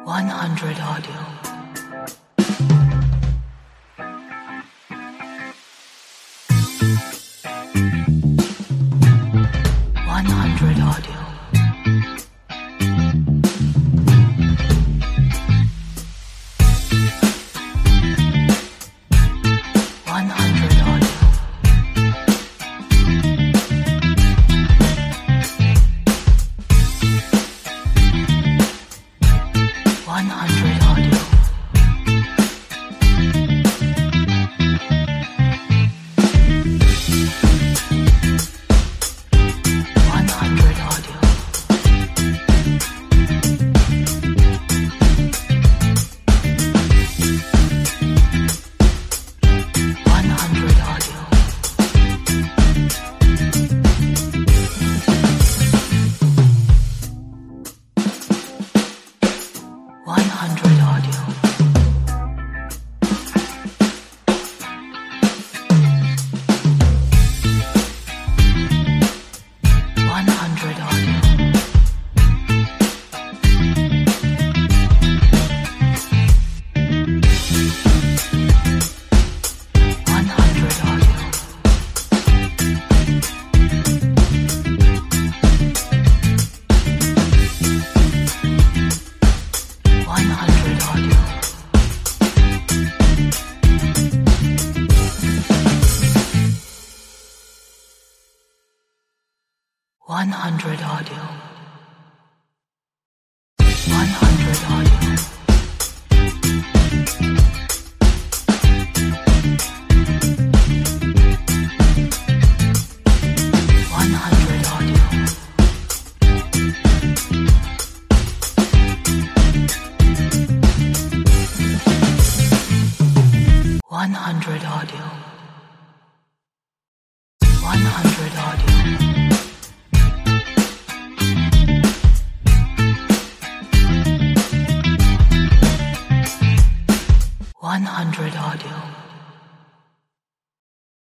100 Audio. 100 Audio. 100 Audio. 100 Audio. 100 Audio. 100 Audio. 100 Audio. 100 Audio. 100 Audio. 100 Audio. 100 Audio. 100 Audio. 100 Audio. 100 Audio. 100 Audio.